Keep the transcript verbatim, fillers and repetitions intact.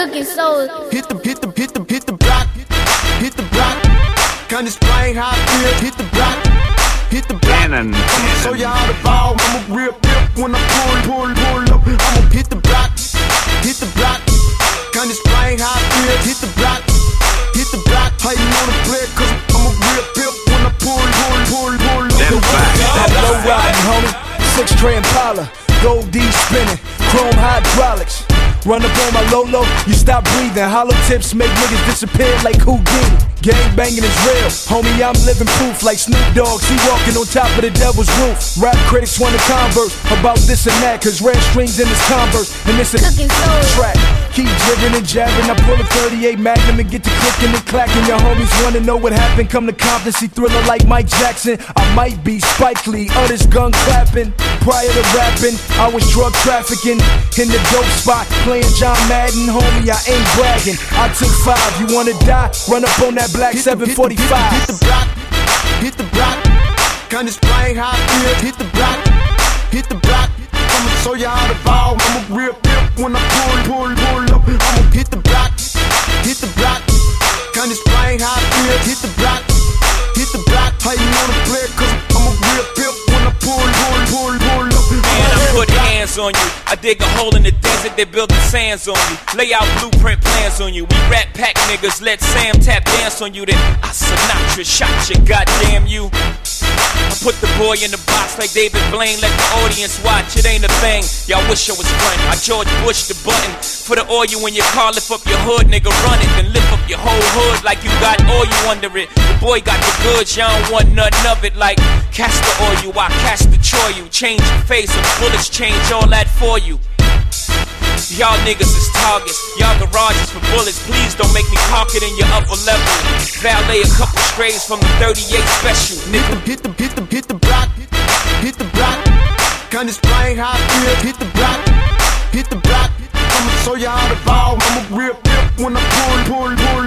Cooking souls. Hit the, hit the, hit the, hit the block. Hit the block. Can't explain how I feel. Hit the block. Hit the block. Cannon. I'ma show you how to ball. I'm a real pimp when I pull, pull, pull up. I'ma hit the block. Hit the block. Can't explain how I feel. Hit the block. Hit the block. How you know the play? Cause I'm a real pimp when I pull, pull, pull, pull up. That low riding, homie. Six tray Impala. Gold D spinning. Chrome hydraulics. Run up on my Lolo, you stop breathing. Hollow tips make niggas disappear like Houdini. Gang banging is real, homie, I'm living proof. Like Snoop Dogg, he walking on top of the devil's roof. Rap critics wanna converse about this and that, cause red strings in his Converse, and this is Cooking souls. track. Keep dribbling and jabbing, I pull a thirty-eight Magnum and get to clicking and clacking. Your homies wanna know what happened, come to Compton, see Thriller like Mike Jackson. I might be Spike Lee, others gun clapping. Prior to rapping, I was drug trafficking in the dope spot, playing John Madden, homie, I ain't bragging. I took five, you wanna die? Run up on that black seven forty-five. Hit the block, hit the block. Can't explain how I feel. Hit the block, hit the block. I'ma show you how to ball. I'm a real pimp when I pull, pull, pull up. I'ma hit the block, hit the block. Can't explain how I feel. Hit the block, hit the block. How you know the play? Cause I'm a real pimp when I pull, pull, pull, pull up. Man, I put hands on you. I dig a hole in the desert, they building sands on you. Lay out blueprint plans on you. We rat pack niggas, let Sam tap dance on you. Then I Sinatra shot you, goddamn you. I put the boy in the box like David Blaine. Let the audience watch, it ain't a thing. Y'all wish I was front. I George Bush the button. For the oil in your car, lift up your hood, nigga, run it. Then lift up your whole hood like you got oil under it. The boy got the goods, y'all don't want none of it. Like castor oil, I cast the Troy you. Change your face and bullets change all that for you. Y'all niggas is targets, y'all garages for bullets. Please don't make me park it in your upper level. Valet a couple strays from the thirty-eight special. Nigga, hit the, hit the, hit the block, hit the block. Can't explain how I feel. Hit the block, hit the block. I'ma show you how to ball. I'm a real pimp when I pull, pull, pull